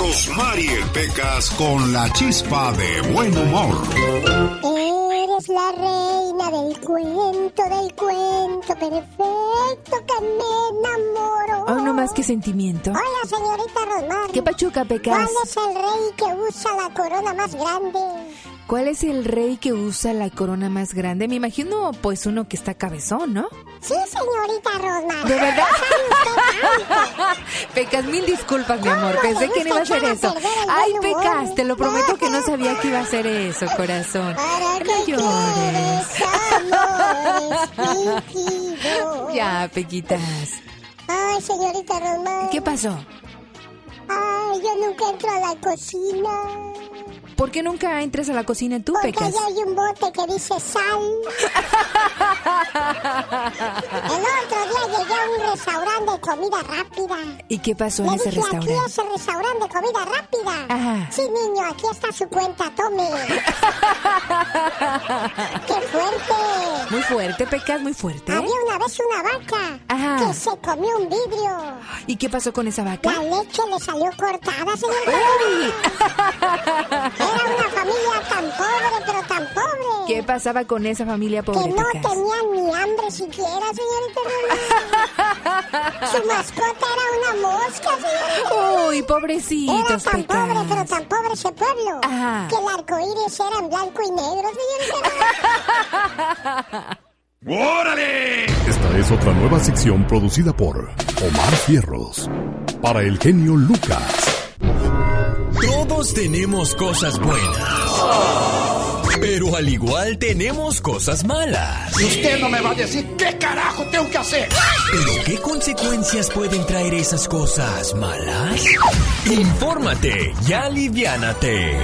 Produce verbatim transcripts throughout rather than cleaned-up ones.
Rosmarie Pecas con la chispa de buen humor. Eres la reina del cuento, del cuento perfecto que me enamoro. Oh, no más que sentimiento. Hola, señorita Rosmar. ¿Qué pachuca, Pecas? ¿Cuál es el rey que usa la corona más grande? ¿Cuál es el rey que usa la corona más grande? Me imagino, pues, uno que está cabezón, ¿no? Sí, señorita Rosmar. ¿De verdad? Pecas, mil disculpas, mi amor. Pensé que no iba a hacer eso. Ay, Pecas, te lo prometo que no sabía que iba a hacer eso, corazón. Para no que llores. Amores fingidos. Ya, Pequitas. Ay, señorita Rosmar. ¿Qué pasó? Ay, yo nunca entro a la cocina. ¿Por qué nunca entras a la cocina tú, Porque Pecas? allá hay un bote que dice sal. El otro día llegué a un restaurante de comida rápida. ¿Y qué pasó Le en ese dije, restaurante? aquí es el restaurante de comida rápida. Ajá. Sí, niño, aquí está su cuenta, tome. ¡Qué fuerte! Muy fuerte, Pecas, muy fuerte. Había una vez una vaca Ajá. que se comió un vidrio. ¿Y qué pasó con esa vaca? La leche le salió cortada, señor. ¡Uy! Era una familia tan pobre, pero tan pobre. ¿Qué pasaba con esa familia pobre, Que no Pecas? tenían ni hambre siquiera, señorita Rosmar. Su mascota era una mosca, señorita. Uy, pobrecitos, Era tan Pecas. pobre, pero tan pobre ese pueblo. Ajá. Que el arcoíris era en blanco y negro, señorita. ¡Órale! Esta es otra nueva sección producida por Omar Fierros. Para el genio Lucas. Todos tenemos cosas buenas, pero al igual tenemos cosas malas. Y usted no me va a decir qué carajo tengo que hacer. ¿Pero qué consecuencias pueden traer esas cosas malas? Infórmate y aliviánate.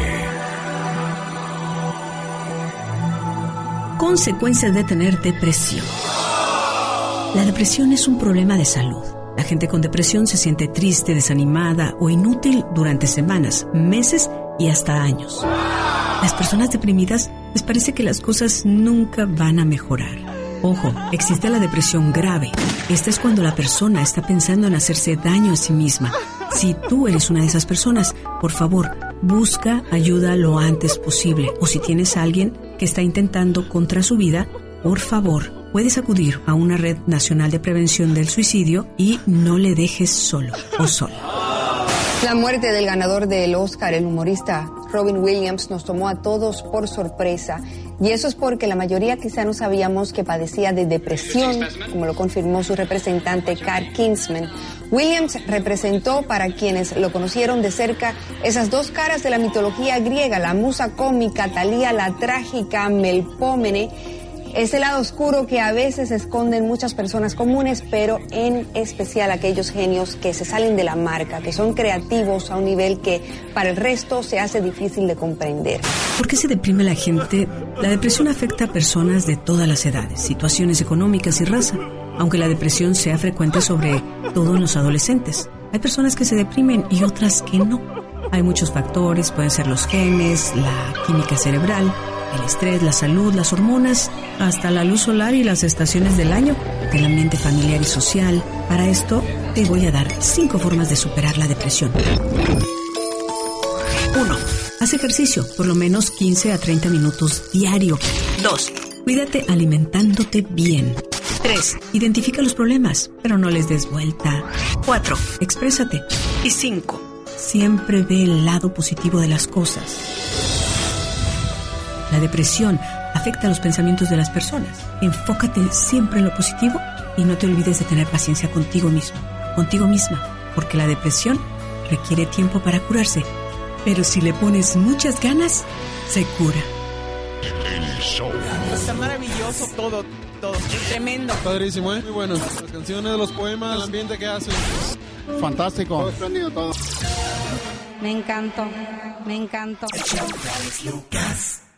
Consecuencias de tener depresión. La depresión es un problema de salud. La gente con depresión se siente triste, desanimada o inútil durante semanas, meses y hasta años. Las personas deprimidas les parece que las cosas nunca van a mejorar. Ojo, existe la depresión grave. Esta es cuando la persona está pensando en hacerse daño a sí misma. Si tú eres una de esas personas, por favor, busca ayuda lo antes posible. O si tienes a alguien que está intentando contra su vida, por favor, puedes acudir a una red nacional de prevención del suicidio y no le dejes solo o sola. La muerte del ganador del Oscar, el humorista Robin Williams, nos tomó a todos por sorpresa. Y eso es porque la mayoría quizá no sabíamos que padecía de depresión, como lo confirmó su representante Kat Kinsman. Williams representó, para quienes lo conocieron de cerca, esas dos caras de la mitología griega, la musa cómica, Talía la trágica, Melpómene. Ese lado oscuro que a veces esconden muchas personas comunes, pero en especial aquellos genios que se salen de la marca, que son creativos a un nivel que para el resto se hace difícil de comprender. ¿Por qué se deprime la gente? La depresión afecta a personas de todas las edades, situaciones económicas y raza, aunque la depresión sea frecuente sobre todo en los adolescentes. Hay personas que se deprimen y otras que no. Hay muchos factores, pueden ser los genes, la química cerebral, el estrés, la salud, las hormonas, hasta la luz solar y las estaciones del año, el ambiente familiar y social. Para esto, te voy a dar cinco formas de superar la depresión. uno. Haz ejercicio, por lo menos quince a treinta minutos diario. dos. Cuídate alimentándote bien. tres. Identifica los problemas, pero no les des vuelta. cuatro. Exprésate. Y cinco. Siempre ve el lado positivo de las cosas. La depresión afecta los pensamientos de las personas. Enfócate siempre en lo positivo y no te olvides de tener paciencia contigo mismo, contigo misma, porque la depresión requiere tiempo para curarse, pero si le pones muchas ganas, se cura. Está maravilloso todo, todo, es tremendo. Padrísimo, ¿eh? Muy bueno. Las canciones, los poemas, el ambiente que hacen. Fantástico. Todo espléndido, todo. Me encantó, me encantó. Lucas.